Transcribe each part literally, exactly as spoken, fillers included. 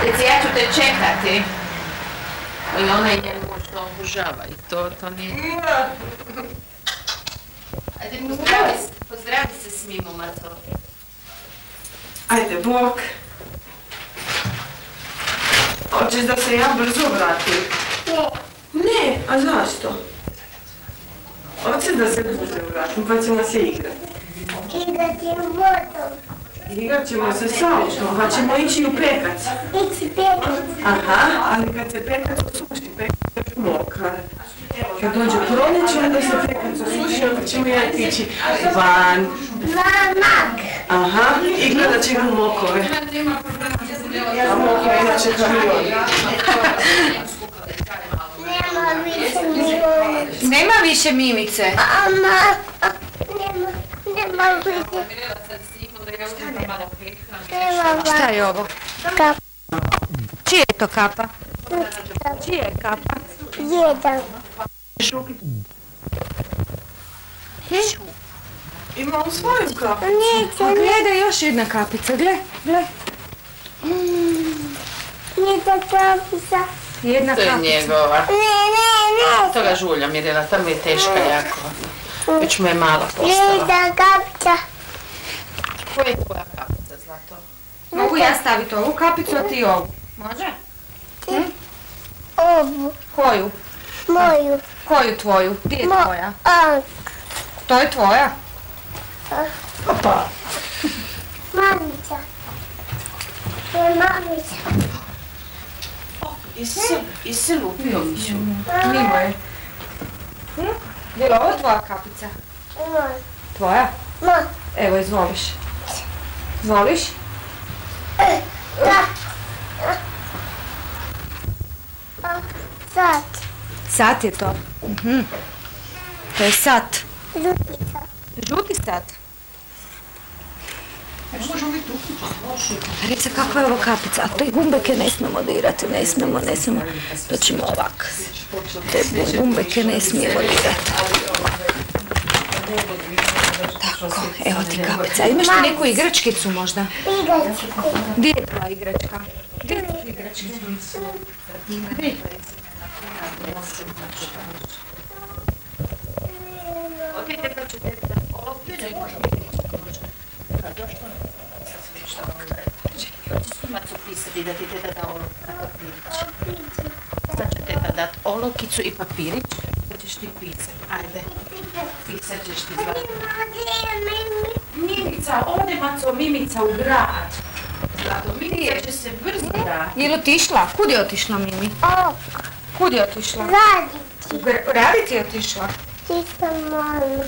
Reci, ja ću te čekati. I ona je njemu što obožava i to, to nije... Ajde, pozdravi, pozdravi se s mimom, Mato. Ajde, bok. Hoćeš da se ja brzo vratim? Ne. Ne, a zašto? Hoćeš da se brzo vratim, pa ćemo se igrati. Igrati u vodom. Igrat ćemo se sa autom, pa ćemo ići u pekac. Ići pekac. Aha, ali kad se pekac osuši, pekac je mokar. Kad dođe proljeće, onda se pekac osuši, onda ćemo ja ići van. Vamak. Aha, i gledat ćemo mokove. A mokove inače kamion. Nema više mimice. Nema više mimice. Ama, nema, nema više. Šta je ovo? Kapa. Čije je to kapa? Čije je kapa? Jedan. Imamo svoju kapu. Neće, A gledaj, još jedna kapica, gle, gle. jedna kapica. Jedna To je kapica. njegova. Ne, ne, ne. To ga žulja Mirela, tamo je teška jako. Već mu je mala postala. Jedna kapica. Koja je tvoja kapica, Zlato? Mogu ja staviti ovu kapicu, a ti ovu? Može? Ovu. Koju? Moju. Koju tvoju? Gdje je Mo- tvoja? A, To je tvoja? Opa. mamica. To je mamica. I se lupio mišu. Mimo je. Hm? Je li ovo tvoja kapica? Moj. Tvoja? Moj. Evo, izvoliš. Zvoliš? Da. A, sad. Sat je to. Mhm. To je sat. Ljubica. Žuti sat. Rica, kakva je ovo kapica? A te gumbeke ne smemo dirati, ne smemo, ne smemo. To ćemo ovak. Te gumbeke ne smijemo dirati. Tako, evo ti kapica. A imaš ti neku igračkicu možda? Igračku. Gdje je tvoja igračka? Gdje je tvoja igračkica? Gdje? Odite pa ću tebi da polopine. Macu pisati da ti teta da olovku i papirić. Sad će teta dat olovkicu i papirić, da ćeš ti pisati. Ajde, pisat ćeš ti Zlato. Mimica, ode Maco, Mimica u grad. Zlato, Mimica će se brzo vratiti. Je li otišla? Kud je otišla Mimi? Ok. Kud je otišla? Raditi. Gr- Raditi je otišla. Ti sam mama.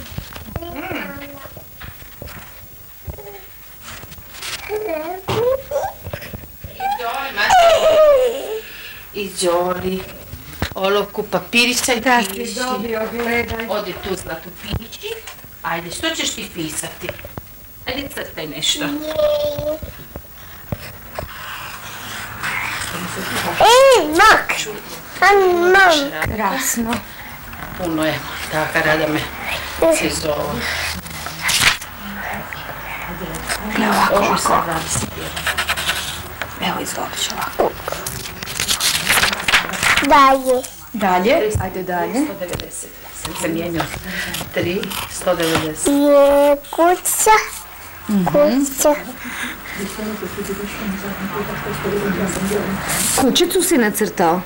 I Đoli, olovku, papirića i Da piši. si dobio, gledaj. Odi tu Zlatu piši. Ajde, što ćeš ti pisati? Ajde, crtaj nešto. Ej, mak. Am, mam. Krasno. Puno je, taka rada me se zove. Gle ovako, Oži ovako. sad radi se pjeva. Evo izvoliš ovako. Dalje. Dalje, ajde dalje. sto devedeset. Sam se mijenjao. tri, sto devedeset. Je kuća. Kuća. Kućicu si nacrtao.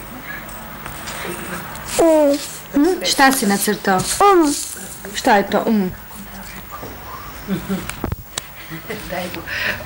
Um. Hm? Šta si nacrtao? Um. Šta je to? Um. Daj mu.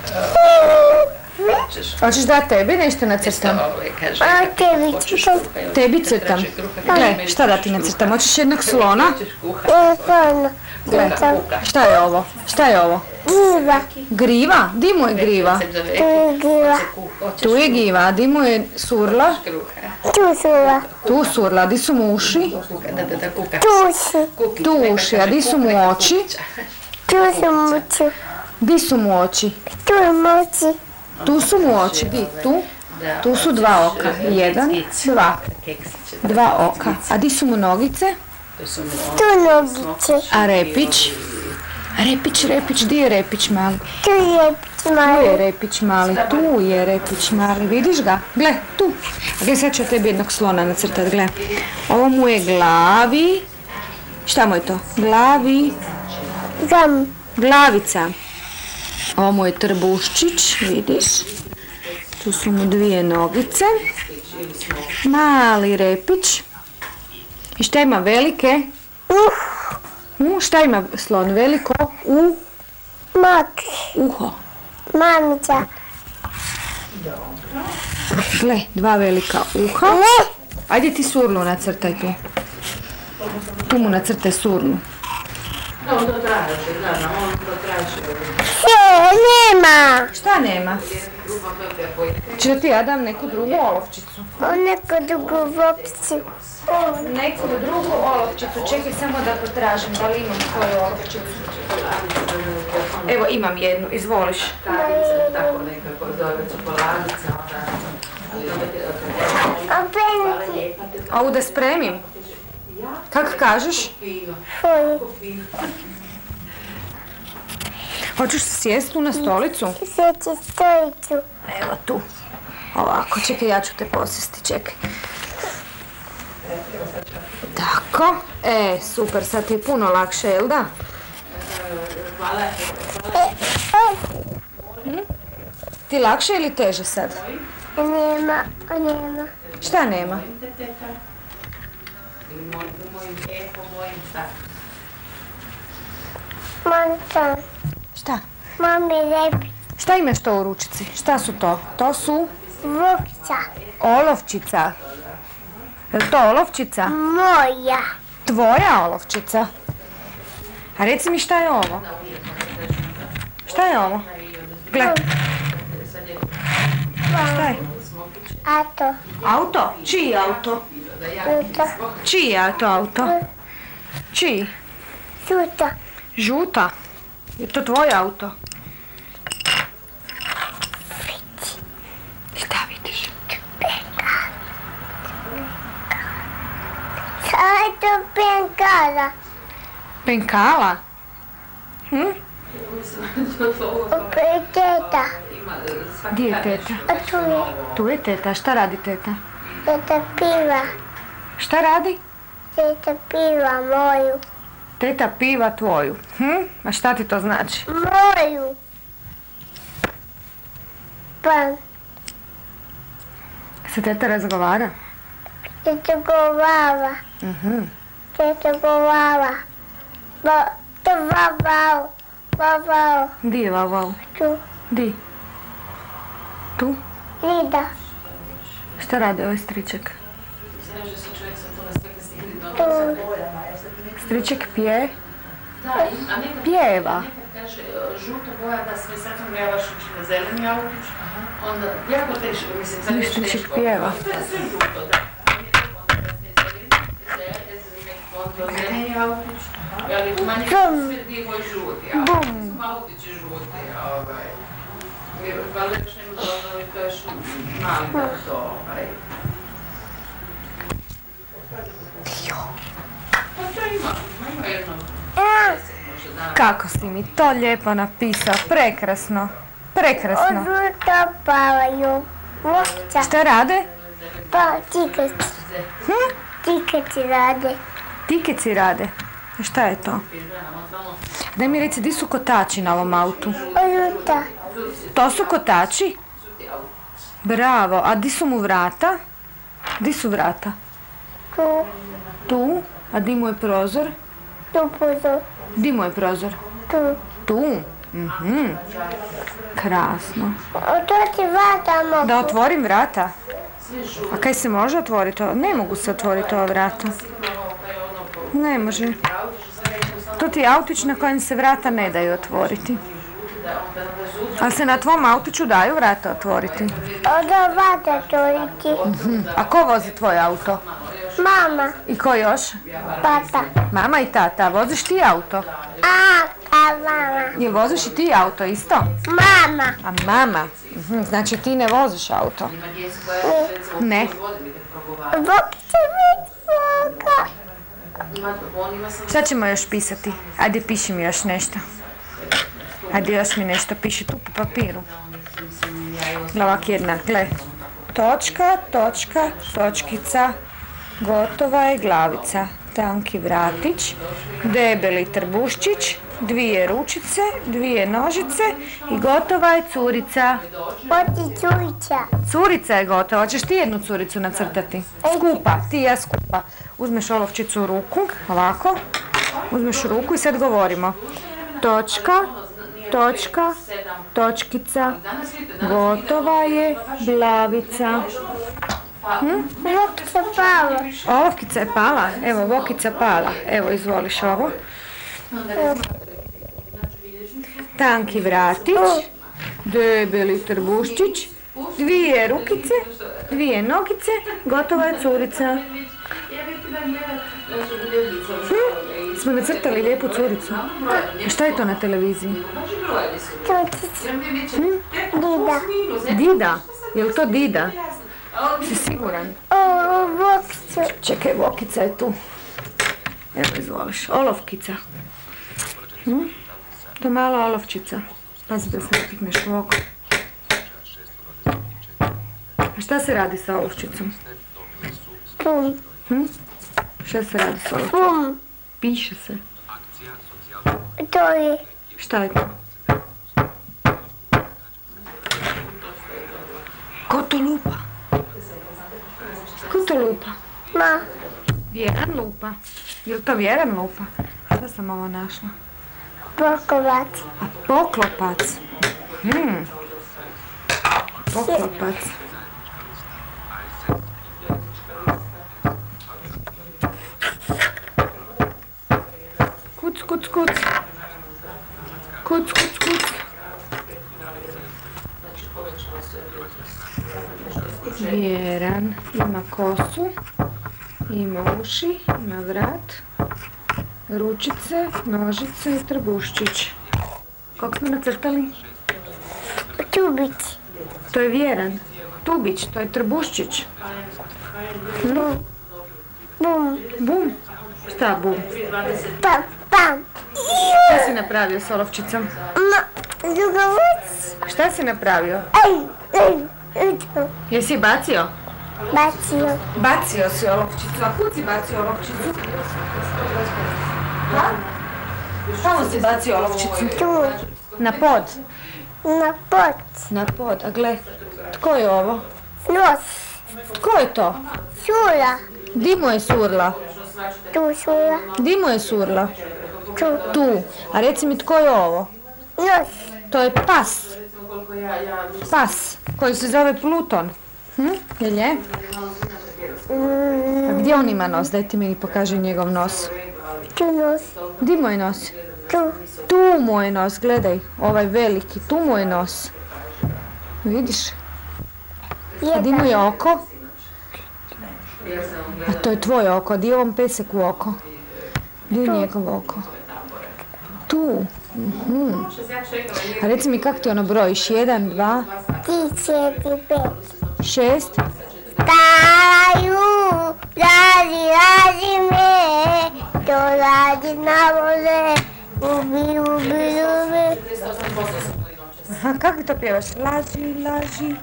Hoćeš da tebi nešto nacrtam? Ovaj, kaže. A tebi ću. Tebi crtam. Gle, šta da ti nacrtam? Hoćeš jednog slona? Hoćeš kuhati? Telefon. Gle, šta je ovo? Šta je ovo? Giva. Griva? Di mu je griva? Se zove Tu je giva. Hoćeš Tu je giva, a di mu je surla? kruha? Tu su. Tu surla, a di su mu uši? Kuka, da, da, da, kuka. Tu su. Kukić, Tu neka uši, a kaže di su kuk, mu neka oči? kukića. Tu su muću. Di su mu oči? Tu je moći. Tu su mu oči, di? Tu? Da, Tu su dva oka. Jedan, dva. keksiće. Dva oka. A di su mu nogice? To su mu Tu nogiće. A repić? Repić, repić, di je repić mali? Tu je Tu je mali. repić mali, tu je repić mali, vidiš ga? Gle, tu. A gle, sad ću tebi jednog slona nacrtat, gle. Ovo mu je glavi. Šta mu je to? Glavi. Gam. Glavica. Ovo mu je trbuščić, vidiš? Tu su mu dvije nogice. Mali repić. I šta ima velike? Uh, U, šta ima slon veliko? U, mak. uho. Mamica. Gle, dva velika uha. Ne. Ajde ti surnu nacrtaj tu. Tu mu nacrtaj surnu. On to traži, gledam, on to traži. Sve, nema. Šta nema? Če da ti ja dam neku drugu olovčicu? O neku drugu vopcu. Neku drugu olovčicu, čekaj samo da potražim da li imam koju olovčicu. Evo imam jednu, izvoliš. Tako nekako zove čokoladica, A penci. A ovu da spremim? Kak kažeš? Fuj. Hoćeš se sjesti tu na stolicu? Sjeći stolicu. Evo tu. Ovako, čekaj, ja ću te posjesti, čekaj. Tako. E, super, sad ti je puno lakše, jel da? Hm? Ti lakše ili teže sad? Nema, nema. Šta nema? Mamka. Šta? Mami repi. Šta imaš to u ručici? Šta su to? To su Vopca. olovčica. Je li to olovčica? Moja. Tvoja olovčica? A reci mi šta je ovo? Šta je ovo? Gle. Šta je? A to. Auto? Čiji auto? Suta. Čiji je to auto? Čiji? Suta. Žuta? Je to tvoj auto? Šta vidiš? Sada je to penkala. Penkala? Hm? Opet teta. Gdje je teta? A tu je. Tu je teta. Šta radi teta? Teta piva. Šta radi? Teta piva moju. Teta piva tvoju. Hm? A šta ti to znači? Moju. Pa, Se teta razgovara? teta govava. Mhm. Teta govava. Ba, to vavao. Vavao. Di je vau vau? Tu. Di? Tu? Lida. Šta radi ovaj striček? Tu. Striček pije? A nekad Pjeva. kaže žuto boja da sve sad sam ja baš na zeleni autić, onda jako teško, mislim, sad još Striček teško. pjeva. To je sve žuto, da. Onda zeleni autić, ali manje sve dio moj žuti, a sam autić je žuti, ovaj. Valjda još nema dovoljno, to još mali da to, ovaj. Pa to ima, ima jedno. Kako si mi to lijepo napisao, prekrasno, prekrasno. Odluta pavaju. Vopca. Šta rade? Pa, tikeci. Hm? Tikeci rade. Tikeci rade. A šta je to? Daj mi reci, di su kotači na ovom autu? Odluta. To su kotači? Bravo, a di su mu vrata? Di su vrata? Tu. Tu, a di mu je prozor? Tu puzo. Di mu je prozor? Tu. Tu. Mhm. Krasno. Otvori vrata mogu. Da otvorim vrata? A kaj se može otvoriti? ovo? Ne mogu se otvoriti ova vrata. Ne može. To ti je autić na kojem se vrata ne daju otvoriti. Ali se na tvom autiću daju vrata otvoriti. Odo vrata otvoriti. A ko vozi tvoj auto? Mama. I ko još? Tata. Mama i tata. Voziš ti auto? A, a mama. Jel voziš i ti auto isto? Mama. A mama? Mhm, znači ti ne voziš auto? Ne. Vopca već voga. Šta ćemo još pisati? Ajde piši mi još nešto. Ajde, još mi nešto piši tu po papiru. Gle, ovak jedna, gle. Točka, točka, točkica, gotova je glavica. Tanki vratić, debeli trbuščić, dvije ručice, dvije nožice i gotova je curica. Poti curica. Curica je gotova. Hoćeš ti jednu curicu nacrtati? Skupa, ti i ja skupa. Uzmeš olovčicu u ruku, ovako. Uzmeš u ruku i sad govorimo. Točka, točka, točkica, gotova je glavica. Hm? Vokica pala. Olovkica je pala? Evo, vokica pala. Evo, izvoliš ovo. Tanki vratić, debeli trbuščić, dvije rukice, dvije nogice, gotova je curica. Hm? Smo nacrtali lijepu curicu. A šta je to na televiziji? Curica. Hm? Dida. Dida? Je li to Dida? Si siguran? O, vokica. Čekaj, vokica je tu. Evo, izvoliš. Olovkica. Hm? To je mala olovčica. Pazi da se ne pikneš u oko. A šta se radi sa olovčicom? Pum. Hm? Šta se radi sa olovčicom? Pum. Piše se. To je. Šta je to? Ko to lupa? Ko to lupa? Ma. Vjeran lupa. Je li to Vjeran lupa? Šta sam ovo našla? Poklopac. A poklopac. Hmm. Poklopac. Kuc, kuc, kuc. Kuc, kuc, kuc. Vjeran ima kosu, ima uši, ima vrat, ručice, nožice i trbuščić. Kako smo nacrtali? Tubić. To je Vjeran. Tubić, to je trbuščić. Bum. Bum. Bum. Šta bum? Pam. Pam. Šta si napravio s olovčicom? Ma. Zugavac. Šta si napravio? Ej. Ej. Uđo. Jesi bacio? Bacio. Bacio si olovčicu. A kud si bacio olovčicu? Ha? Tamo si bacio olovčicu. Tu. Na pod. Na pot. Na pod. A gle, tko je ovo? Nos. Tko je to? Sula. Di mu je surla? Tu sula. Di mu je surla? Tu. Tu. A reci mi tko je ovo? Nos. To je pas. Pas. Koji se zove Pluton. Hm? Jel je? A gdje on ima nos? Daj ti mi pokaži njegov nos. Tu nos. Di mu je nos? Tu. Tu mu je nos, gledaj. Ovaj veliki. Tu mu je nos. Vidiš? A di mu je oko? A to je tvoje oko. Di je ovom pesek u oko? Di je njegov oko? Tu. Mhm. A reci mi kako ti ono brojiš? Jedan, dva, Ti, četiri, pet. šest. Daju, radi, radi me, to radi na vole, ubi, ubi, ubi. Aha, kako to pjevaš? Laži, laži.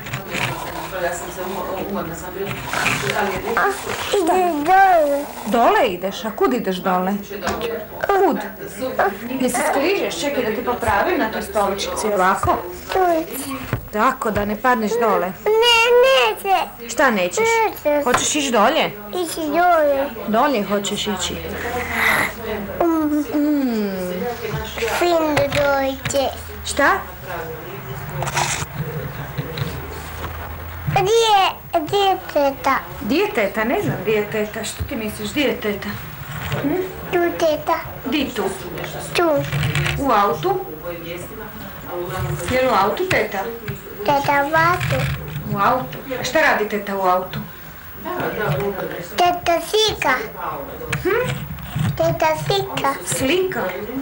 A, ide dole. Dole ideš? A kud ideš dole? Kud? Jesi skrižeš? Čekaj da ti popravim na toj stoličici. Ovako? Tu. Tako, da ne padneš dole. Ne, neće. Šta nećeš? Neće. Hoćeš ići dolje? Ići dole. Dolje hoćeš ići. Mm. Fin da dođe. Šta? Gdje, gdje je teta? Di je teta? Ne znam di je teta. Što ti misliš? Di je teta? Tu teta. Di tu? Tu. U autu? Je li u autu teta? Teta vatu. U autu. A šta radi teta u autu? Teta slika. Hm? Teta slika. Slika?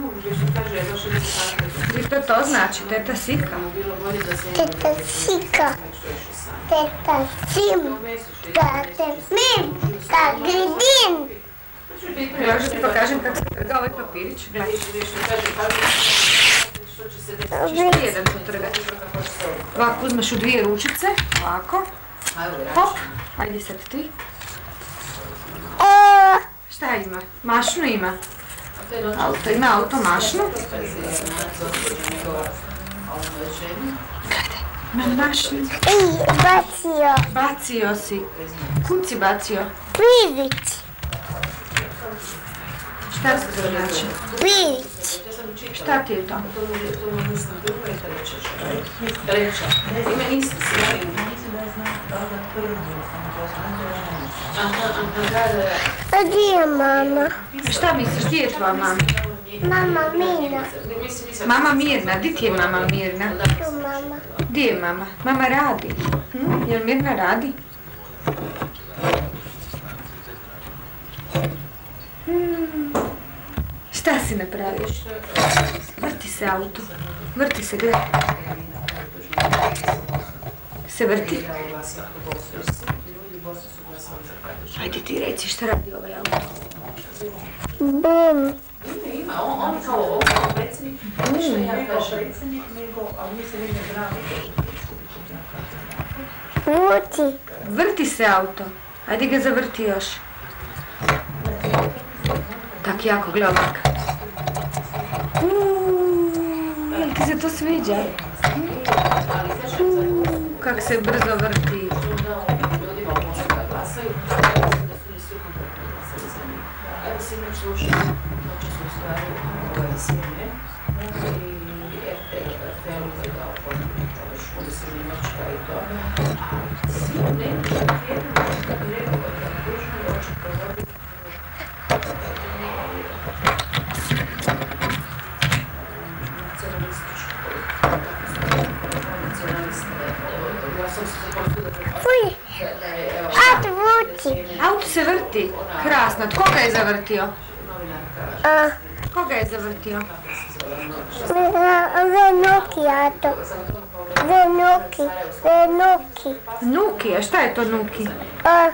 I to to znači, teta slika. Teta slika. Teta sim. Teta mim. Teta gribin. Možda ti pokažem kako se trga ovaj papirić. Gledaj. Ćeš jedan potrgati. Ovako uzmeš u dvije ručice, ovako. Hop, ajde sad ti. Šta ima? Mašnu ima. Auto ima auto mašnu. Ima mašnu. I bacio. Bacio si. Kud si bacio? Pilić. Šta se to znači? Pilić. Šta ti je to? Treća. Ima isti si. A gdje je mama? Šta misliš, gdje je tvoja mama? Mama Mina. Mama Mirna, di ti je mama Mirna? Tu mama. Gdje je mama? Mama radi. Hm? Jel Mirna radi? Hmm. Šta si napraviš? Vrti se auto. Vrti se, gledaj. Se vrti. Ajde ti reci šta radi ovaj auto. Bum. Ima, on kao predsjednik, što ja kažem. Vuti. Vrti se auto. Ajde ga zavrti još. Tak jako, gledaj ovak. Uuuu, jel ti se to sviđa? Uuuu, kak se brzo vrti. Ljudima može da glasaju, da su nisu kompletno glasali za njih. Evo si imaš slušati, noći su u stvari ove sjene i F T L je dao podnika, još onda se Njemačka i to. A svi neki tjedno da bi rekao da je dužno i oči provoditi nacionalističku Fuj. Ad vuti. Auto se vrti. Krasno. Tko ga je zavrtio? A, Ko ga je zavrtio? Venuki, ato. Venuki, Venuki. Nuki. A šta je to Nuki? A,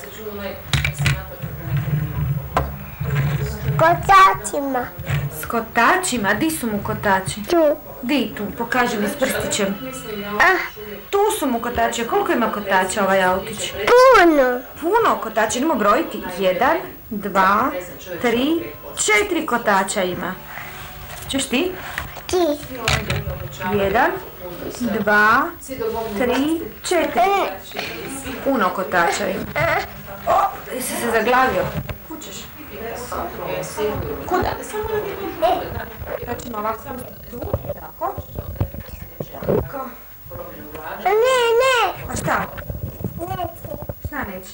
kotačima. S kotačima. Di su mu kotači? Tu. Di tu? Pokaži mi s prstićem. A, Tu su mu kotači. Koliko ima kotača ovaj autić? puno. Puno kotača. Idemo brojiti. Jedan, dva, tri, četiri kotača ima. Čuš ti? Ti. Jedan, dva, tri, četiri. Puno kotača ima. O, jesi se zaglavio? Kućeš. Kuda? Sad ćemo ovako tu, tako. Tako. Ne, ne. A šta? Neće. Šta neće?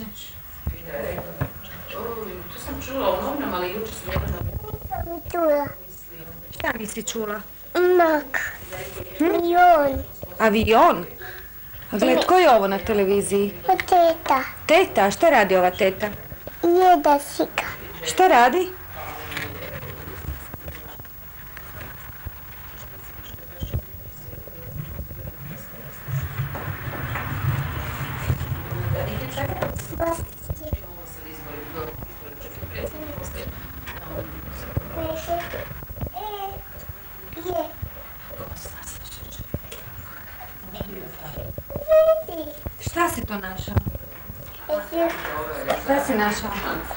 To sam čula u novinama, ali juče su nekada Nisam čula. Šta nisi čula? Mak. Milion. Avion? A gled, tko je ovo na televiziji? Teta. Teta, šta radi ova teta? Jeda sika. Šta radi? Šta si to našao? Šta si našao?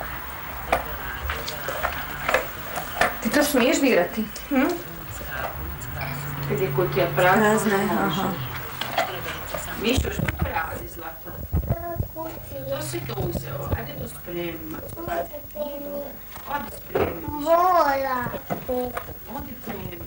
Ti to smiješ dirati? Hm? kad je kutija prazna. Prazna je, aha. Mišo, što radi, Zlato? To si to uzeo, ajde to spremimo. Odi spremimo. Vola. Odi spremimo.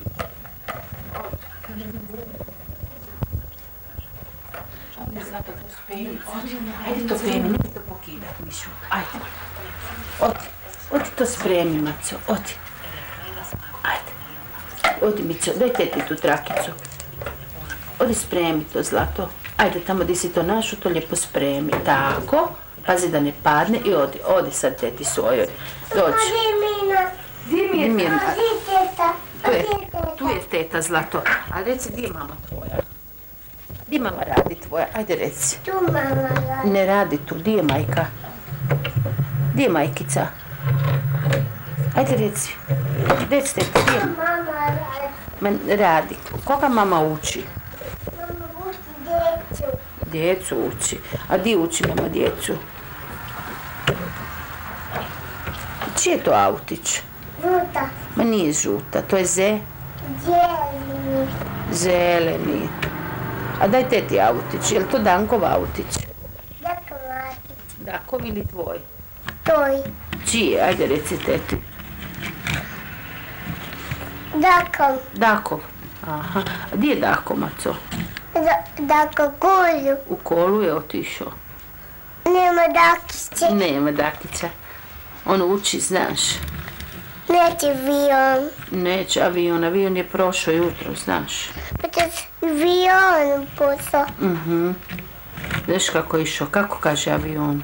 Odi, Zlato, to spremimo. Ajde to spremimo, nemoj to pokidat, Mišo. Ajde. Odi, odi to spremi, Maco, odi. Ajde. Odi, Mico, daj teti tu trakicu. Odi spremi to, Zlato. Ajde, tamo gdje si to našo, to lijepo spremi. Tako. Pazi da ne padne i odi. Odi sad teti svojoj. Dođi. Dimina. Dimina. Di teta. Tu je, tu je teta, Zlato. A reci, gdje je mama tvoja? Gdje mama radi tvoja? Ajde, reci. Tu mama radi. Ne radi tu. Gdje je majka? Gdje je majkica? Ajde, reci. Reci, teta, gdje je? Mama radi. Men radi. Koga mama uči? Mama uči djecu. Djecu uči. A di uči mama djecu? Čiji je to autić? Žuta. Ma nije žuta, to je ze... Zeleni. zeleni. A daj teti autić, je li to Dankov autić? Dako matić. Dakov ili tvoj? Toj. Čiji je? Ajde reci teti. Dako. Dakov. Aha. A di je Dako, maco? Dako kulju. U kolu je otišao. Nema dakiće. Nema Dakića. On uči, znaš. Neće avion. Neće avion, avion je prošao jutro, znaš. Pa će avion posao. Mhm. Znaš kako je išao, kako kaže avion?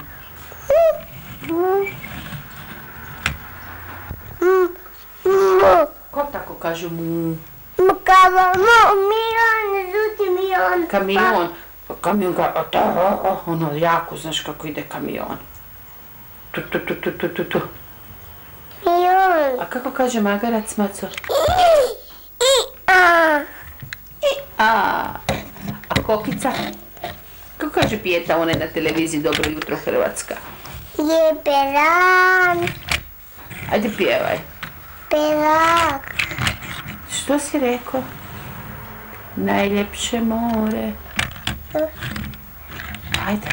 Ko tako kaže mu? Kava, milion, žuti milion. Kamion. Pa kamion ga, a ta, a, a, ono jako, znaš kako ide kamion. Tu, tu, tu, tu, tu, tu, tu. Milion. A kako kaže magarac, maco? A. A, a kokica? Kako kaže Pijeta, ona je na televiziji Dobro jutro Hrvatska? Je peran. Ajde pjevaj. Perak. Što si rekao? Najljepše more. Ajde.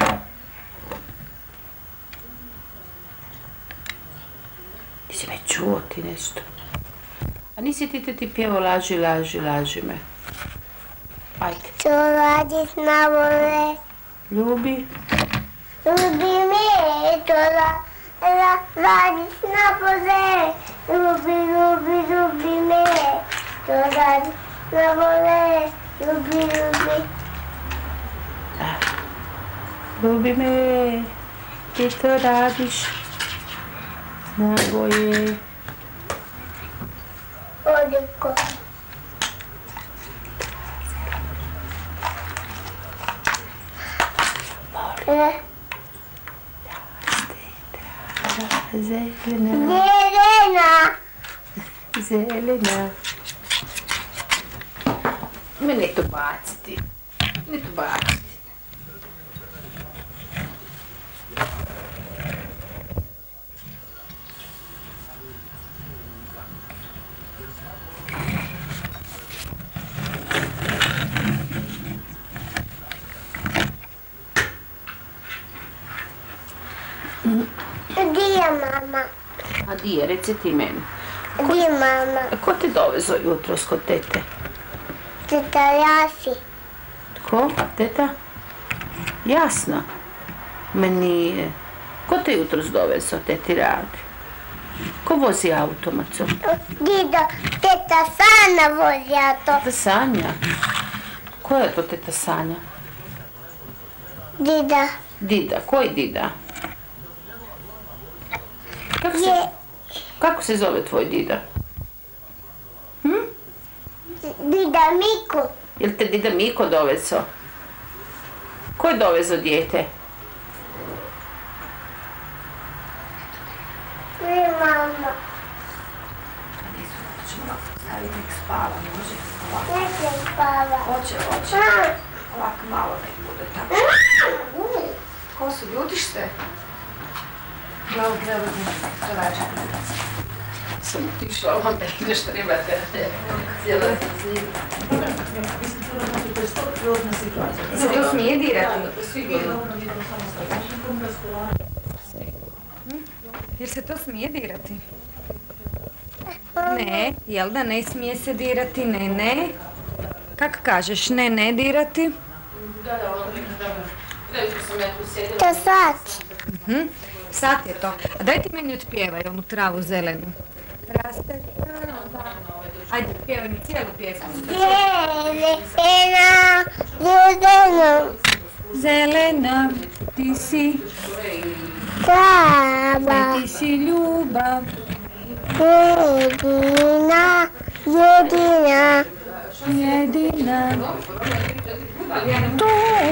Nisi me čuo ti nešto. A nisi ti te ti pjevao laži, laži, laži me. Ajde. Čo radiš na vole? Ljubi. Ljubi me, to ra, ra, radiš na vole. Ljubi, ljubi, ljubi me, to radiš na vole. Ljubi, ljubi. Ljubi me, ti to radiš. Najbolje. Odiko. E, Zelena, Zelena. zelena. Mene to baciti. Ne to baciti. Gdje je mama? A di je, reci ti meni. Gdje je mama? A ko te dovezo jutros kod tete? Teta Jasi. Ko? Teta? Jasno. Meni je. Ko te jutros dovezo, teti radi? Ko vozi auto, maco? Dido, teta Sana vozi auto. Teta Sanja. Ko je to teta Sanja? Dida. Dida. Koji Dida? Kako se, Je kako se zove tvoj Dida? Hm? Dida Miku. Jel te Dida Miko dovezo? Ko je dovezo dijete? Ne mama. Staviti nek spava, može? Ovako, Neće spava. hoće, hoće. A, Ovako malo nek bude tako. U, ko su, ljutiš se? Glavu, glavu, to rađe. Sam otišla, vam nešto trebate. Cijela sam zima. Se to smije dirati? Jer se to smije dirati? Ne, jel da ne smije se dirati? Ne, ne. Kako kažeš, ne, ne dirati? Da, da, ono nekada. Prečko sam ja tu sjedila. to sad. Mhm. Sad je to. A daj ti meni otpjevaj onu travu zelenu. Raste trava. Ajde, pjevaj mi cijelu pjesmu. Zelena, zelena, Zelena, ti si, trava, ti si ljubav. jedina, jedina. Jedina. Tu.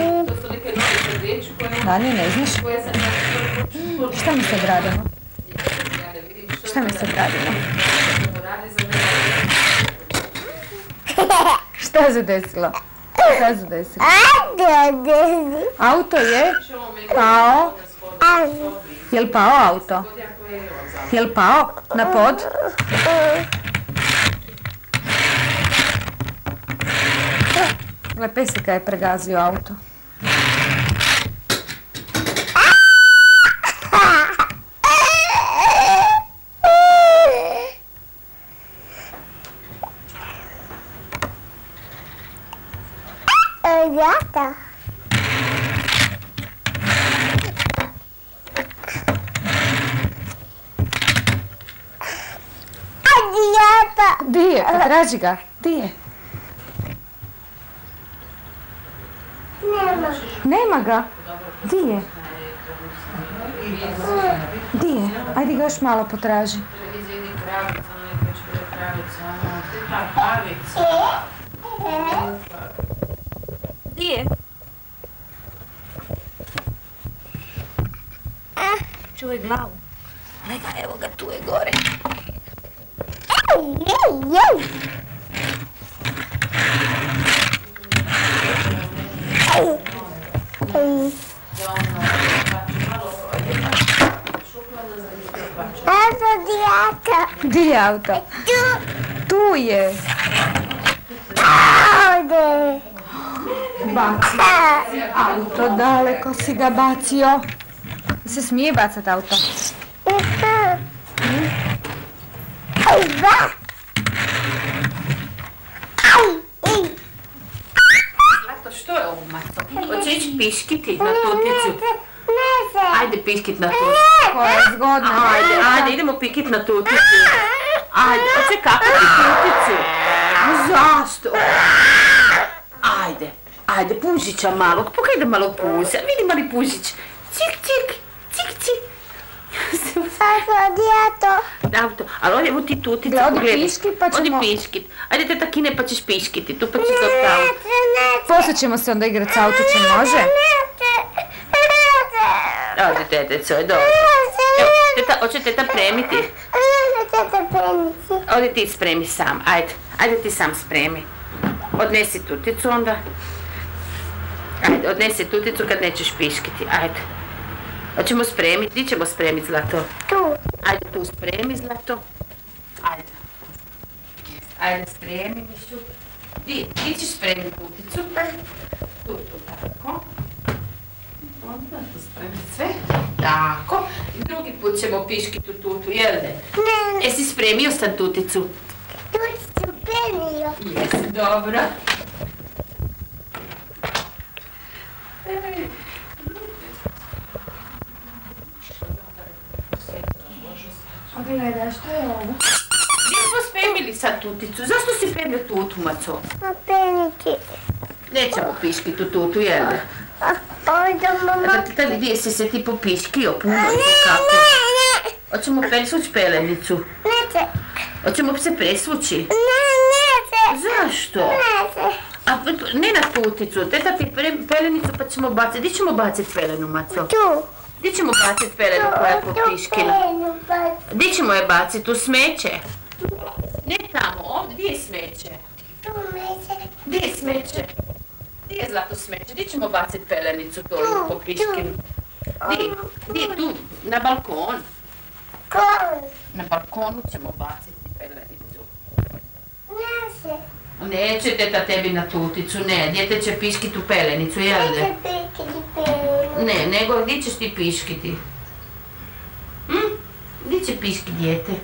Dalje ne znaš? Šta mi sad radimo? Šta mi sad radimo? Šta se desilo? Šta se desilo? Auto je pao. Jel pao auto? Jel pao na pod? Gle, pesika je pregazio auto. Jata. Jata. Di je? Potraži ga. Di je? Nema. Nema ga. Di je? Di je? Ajde ga još malo potraži. Di je? Čuvaj glavu. Lega, evo ga, tu je gore. Ej, ej, ej. Ej. Evo dijata. Di je auto? Tu. Tu je. Ovdje. Bacio. Auto, daleko si ga bacio. Se smije bacat auto? Ej, ba. Aj, ej. Zlato, što je ovo, Mato? Hoće ići piškiti na tuticu? Ne se. Ajde piškit na tuticu. Koja je zgodna. Ajde, ajde, idemo pikit na tuticu. Ajde, hoće kakati tuticu. Zašto? Ajde, ajde, Pužića malog, pokaj da malo puza. Vidi mali Pužić. Cik, cik, cik, cik. Evo dijato. Auto, ali ovdje evo ti tuticu, Gle, odi pogledaj. piški pa ćemo- Odi piškit. Ajde, teta kine pa ćeš piškiti, tu pa ćeš dobiti auto. Poslije ćemo se onda igrat s autićem, može? Ajde, teteco, je dobro. Evo, teta, hoće teta premiti. Odi ti spremi sam, ajde. Ajde ti sam spremi. Odnesi tuticu onda. Ajde, odnesi tuticu kad nećeš piškiti, ajde. Hoćemo spremiti, gdje ćemo spremiti, Zlato? Tu. Ajde tu spremi, Zlato. Ajde. Ajde spremi, Mišu. Di, di ćeš spremiti tuticu? Tu, tu, tako. Onda tu spremiti sve. Tako. I drugi put ćemo piškiti u tutu, jel ne? Ne, Jesi spremio sam tuticu? tu ću penio. Jesi, dobro. A gledaj, što je ovo? Gdje smo spremili sad tuticu? Zašto si spremio tutu, Maco? A peniti. Nećemo piškiti u tutu, jel ne? Ovdje mama. Da ti tada gdje si se ti popiškio puno i kako? Ne, Hoćemo presvući pelenicu. ne se. Hoćemo se presvući. Ne, ne se. Zašto? Ne se. A ne na tuticu, teta ti pre- pelenicu pa ćemo baciti. Gdje ćemo baciti pelenu, Maco? Tu. Gdje ćemo baciti pelenu koja je popiškila? penu baci. Gdje ćemo je baciti? U smeće? Ne tamo, ovdje. Gdje je smeće? Tu meće. Gdje je smeće? Gdje je Zlato smeće? Gdje ćemo baciti pelenicu tu popiškinu? Gdje? Gdje? Tu, na balkon. Kon. Na balkonu ćemo baciti pelenicu. Ne se. Neće teta tebi na tuticu, ne. Dijete će piškiti u pelenicu, jel Neće ne? pekiti penu. Ne, nego gdje ćeš ti piškiti? Hm? Gdje će piški dijete?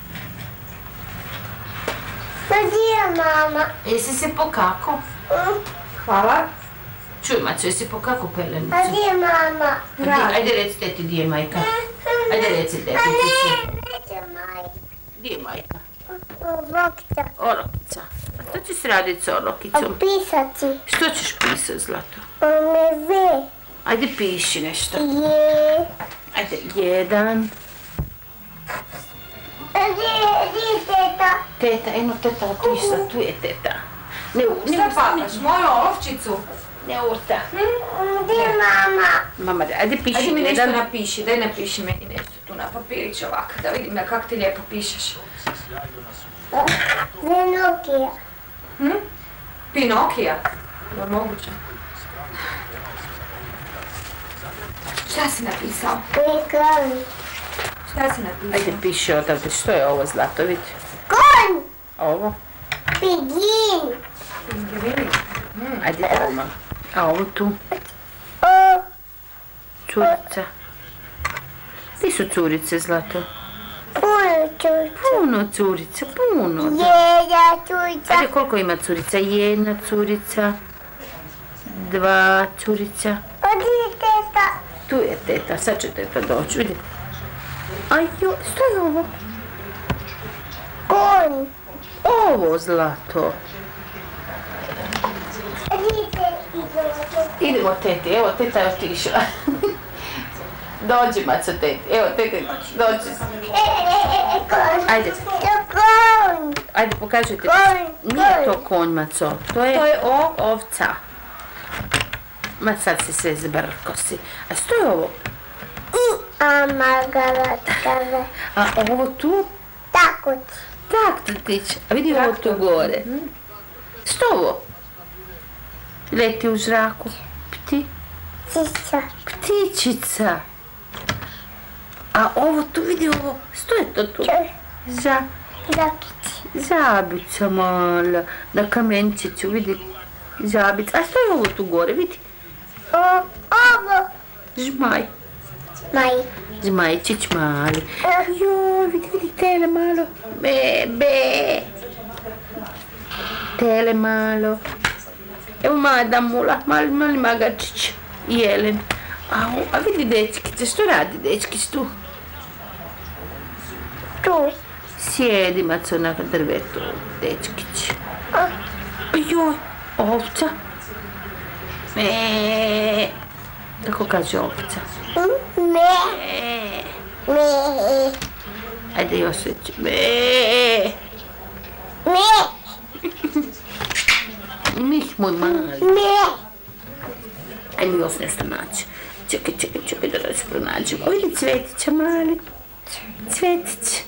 Pa gdje je mama? Jesi se pokako? Mm. Hvala. Čuj, Maco, jesi pokako pelenicu? Pa gdje je mama? Gdje- Ajde reci teti gdje je majka. Ajde reci teti. Pa ti si. ne, neće majka. Gdje je majka? Vokta. Orokica. A što ćeš raditi s orokicom? Opisati. Što ćeš pisati, Zlato? One ve. Ajde piši nešto. Je. Ajde, jedan. A gdje, gdje je teta? Teta, eno teta otišla, tu je teta. Ne, u- ne, Šta usta, pakaš? Moju ovčicu? ne urta. Gdje je mama? Mama, ajde piši Ajde mi nešto jedan. napiši, daj napiši meni nešto tu na papirić ovako, da vidim ja kako ti lijepo pišeš. Zenokija. Hm? Pinokija? Je moguće? Šta si napisao? Konj. Šta si napisao? Ajde, piši odavde, što je ovo, Zlato, vidi? Konj. Ovo? Pingvin. Pingvin. Ajde, evo malo. A ovo tu? O. Curica. Gdje su curice, Zlato? Puno čuča. Puno curica, puno. Jedna čuča. Ajde, koliko ima curica? Jedna curica, dva curica. Odi teta. Tu je teta, sad će teta doći, vidi. Aj jo, što je ovo? Konj. Ovo, Zlato. Odi teta. Idemo teti, evo teta je otišla. Dođi, Maco, teti, evo teti, dođi. Konj. Ajde, Konj. ajde pokažite. Konj. Nije to konj, Maco, to je, To je o... ovca. Ma sad si sve zbrkosi. A što je ovo? Amagalatkave. A ovo tu? Tako ti. Tak, tatić. A vidi ovo tu gore. Što ovo? Leti u zraku. Pti, Cica. ptičica. A ovo tu, vidi ovo. Što je to tu? Za, Zakić. zabica mala. Na kamenčiću, vidi. Zabica. A što je ovo tu gore, vidi? O. Ovo. Žmaj. Maj. Zmajčić mali. Joj, vidi, vidi, tele malo. Be, be. Tele malo. Evo mlada mula, mali, mali magačić. Jelen. A, a vidi dečkice, što radi dečkić tu? Tu. Sjedi, Maco, na drvetu, dečkić. Joj, ovca. Me. Kako kaže ovca? Me. Me. Me. Ajde još reći. Me. Me. Mih moj mali. Me. Ajmo još nešto naći. Čekaj, čekaj, čekaj da još pronađemo. O, vidi cvetića mali. Cvetić.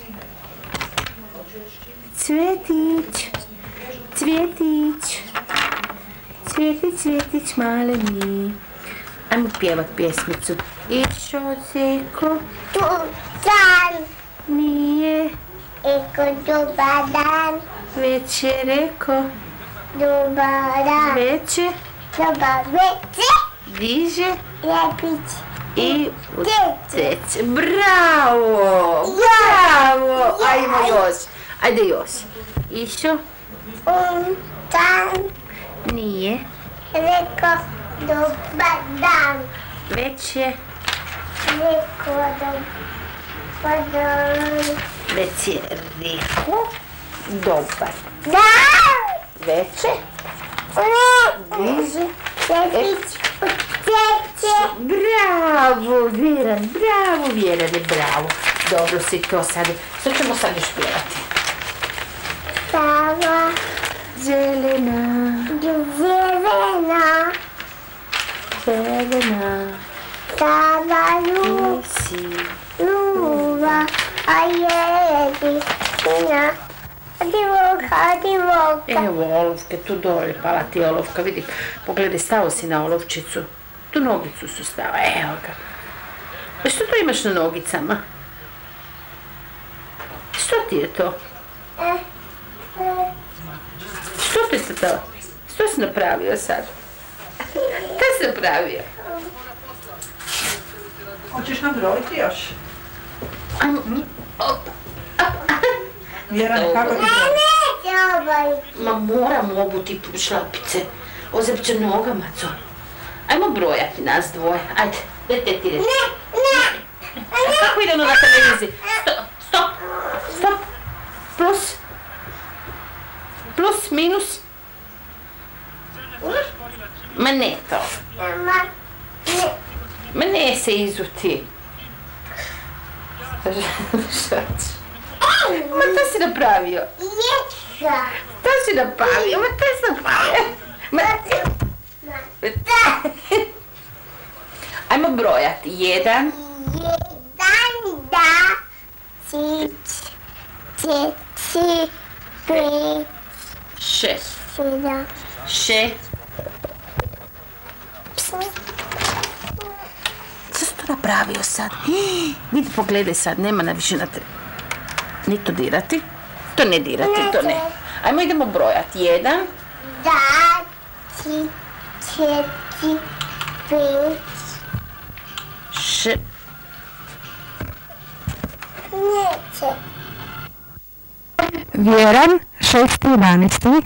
Cvetić. Cvjetić. Cvjetić, cvjetić maleni. Ajmo pjevat pjesmicu. Išao zeko. Tu. Dan. Nije. Eko dobar dan. Već je reko. Dobar dan. Već je. Dobar večer. Diže. Lepić. I utec. Bravo! Bravo! Ajmo još. Ajde još. Išo? Un dan. Nije. Reko dobar dan. Već je. Reko dobar dan. Već je reko. Dobar. Dan. Već je. Diže. Lepić. Utece. Bravo, Vjeran. Bravo, Vjerane. Bravo. Dobro si to sad. Što ćemo sad još pjevati? Stava. Zelena. Zelena. Zelena. Stava lu. Ti si. Luva. A jedi. Ina. Adi voka, adi voka. Evo olovke, tu dole, pala ti olovka, vidi, pogledaj, stao si na olovčicu. Tu nogicu su stava, evo ga. A što to imaš na nogicama? Što ti je to? Što ti se to? Što si napravio sad? Šta si napravio? Hoćeš nabrojiti još? Ajmo, op. Vjerane, kako ti to? Neće obaviti. Ma moram obuti šlapice. Ozapće noga, Maco. Ajmo brojati nas dvoje. Ajde, dajte ti reći. Ne, ne. A kako idemo na televiziji? Stop, stop, stop. Plus. Plus, minus. Ma ne to. Ma, ne. Ma ne se izuti. Šta ću? Ma to si napravio. Ješa. To si napravio, ma to si napravio. Ma ajmo brojati. Jedan. Jedan, da, cić, četiri, pet, Šest. sedam, Še. Što si to napravio sad? Vidi, pogledaj sad, nema na više na te... Ni to dirati. To ne dirati, to ne. Ajmo idemo brojati. Jedan. Da, tri, četiri, pet. Še. Neće. Vjeran, šesti jedanaesti.